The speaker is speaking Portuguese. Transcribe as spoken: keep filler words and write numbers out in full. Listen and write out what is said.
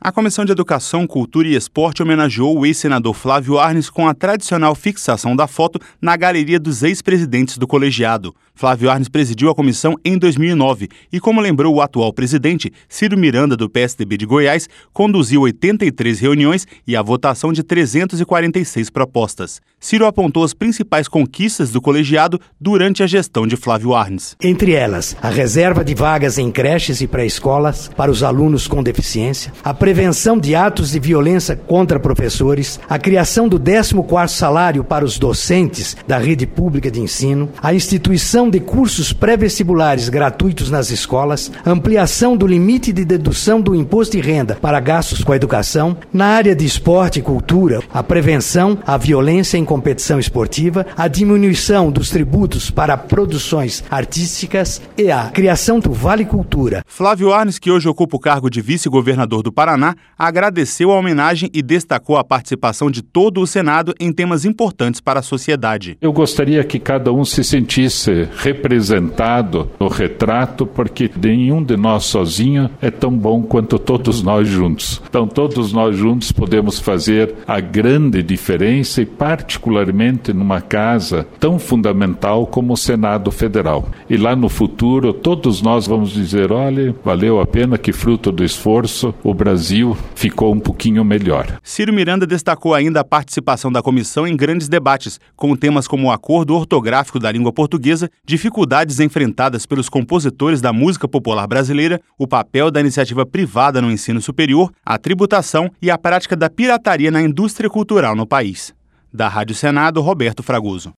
A Comissão de Educação, Cultura e Esporte homenageou o ex-senador Flávio Arnes com a tradicional fixação da foto na galeria dos ex-presidentes do colegiado. Flávio Arnes presidiu a comissão em dois mil e nove e, como lembrou o atual presidente, Ciro Miranda, do P S D B de Goiás, conduziu oitenta e três reuniões e a votação de trezentas e quarenta e seis propostas. Ciro apontou as principais conquistas do colegiado durante a gestão de Flávio Arnes. Entre elas, a reserva de vagas em creches e pré-escolas para os alunos com deficiência, a prevenção de atos de violência contra professores, a criação do décimo quarto salário para os docentes da rede pública de ensino, a instituição de cursos pré-vestibulares gratuitos nas escolas, ampliação do limite de dedução do imposto de renda para gastos com a educação, na área de esporte e cultura, a prevenção à violência em competição esportiva, a diminuição dos tributos para produções artísticas e a criação do Vale Cultura. Flávio Arnes, que hoje ocupa o cargo de vice-governador do Paraná, agradeceu a homenagem e destacou a participação de todo o Senado em temas importantes para a sociedade. Eu gostaria que cada um se sentisse representado no retrato, porque nenhum de nós sozinho é tão bom quanto todos nós juntos. Então todos nós juntos podemos fazer a grande diferença e particularmente numa casa tão fundamental como o Senado Federal. E lá no futuro todos nós vamos dizer, olha, valeu a pena, que fruto do esforço o Brasil ficou um pouquinho melhor. Ciro Miranda destacou ainda a participação da comissão em grandes debates, com temas como o acordo ortográfico da língua portuguesa, dificuldades enfrentadas pelos compositores da música popular brasileira, o papel da iniciativa privada no ensino superior, a tributação e a prática da pirataria na indústria cultural no país. Da Rádio Senado, Roberto Fragoso.